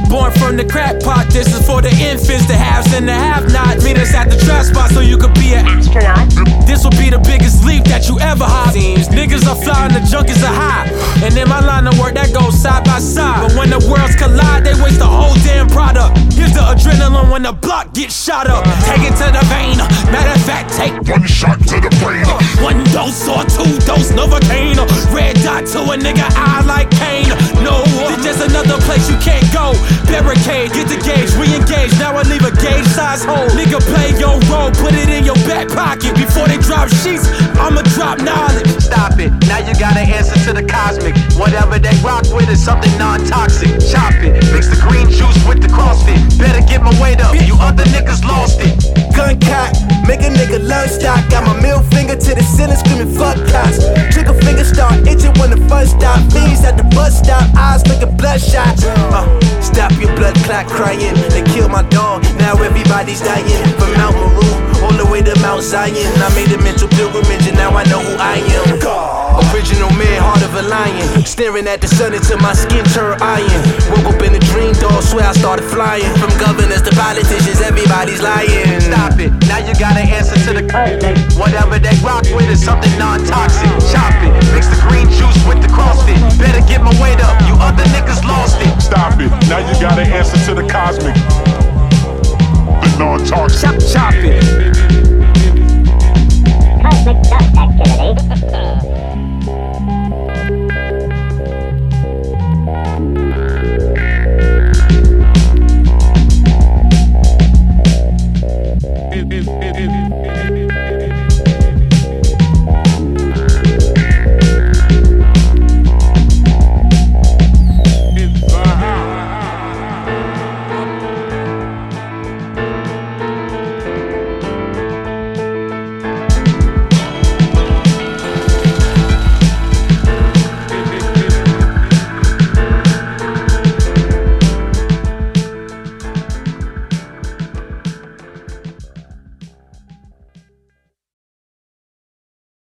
Born from the crack pot, this is for the infants, the haves and the have-nots. Meet us at the trap spot so you could be an astronaut. This will be the biggest leap that you ever have. Niggas are flying, the junkies are high. And in my line of work, that goes side by side. But when the worlds collide, they waste the whole damn product. Here's the adrenaline when the block gets shot up. Take it to the vein. Matter of fact, take one shot to the brain. One dose or two dose Novocaine. Red dot to a nigga eye like Kane. No, it's just another place you can't go. Barricade, get the gauge, re-engage. Now I leave a gauge size hole. Nigga, play your role, put it in your back pocket. Before they drop sheets, I'ma drop knowledge. Stop it, now you gotta answer to the cosmic. Whatever they rock with is something non-toxic. Chop it, mix the green juice with the CrossFit. Better get my weight up, you other niggas lost it. Gun cock, make a nigga lunch stop. Got my middle finger to the ceiling screaming fuck cops. Trigger finger start itching when the first stop. Fiends at the bus stop, eyes looking bloodshot. Stop your blood clot crying. They killed my dog, now everybody's dying. From Mount Meru all the way to Mount Zion. I made a mental pilgrimage and now I know who I am. Original man, heart of a lion. Staring at the sun until my skin turned iron. Woke up in a dream, dog, swear I started flying. From governors to politicians, everybody's lying. Stop it, now you gotta answer to the cosmic. Whatever they rock with is something non-toxic. Chop it, mix the green juice with the CrossFit. Better get my weight up, you other niggas lost